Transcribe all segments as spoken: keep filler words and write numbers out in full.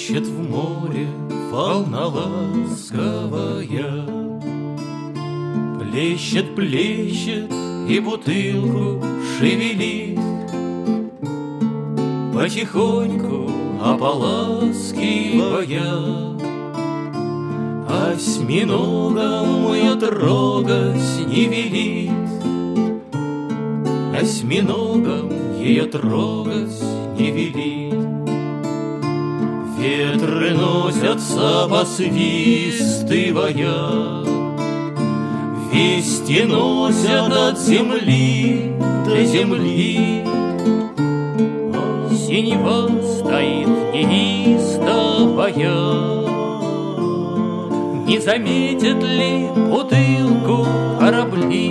Плещет в море волна ласковая, плещет, плещет и бутылку шевелит, потихоньку ополаскивая. Осьминогом ее трогать не велит, осьминогом ее трогать не велит. Ветры носятся, посвистывая, вести носят от земли до земли. Синева стоит неистовая, не заметят ли бутылку корабли?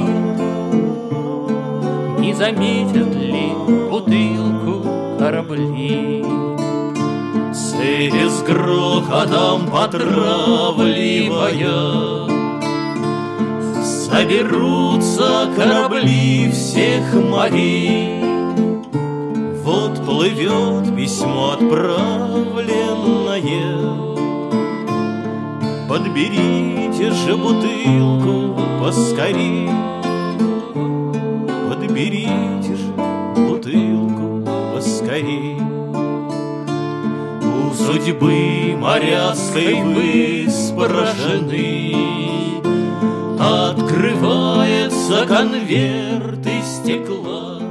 Не заметят ли бутылку корабли? Цепи с грохотом потравливая, соберутся корабли всех морей. Вот плывет письмо отправленное, подберите же бутылку поскорей, подберите же бутылку поскорей. У судьбы моряцкой вы спрошены, открывается конверт из стекла.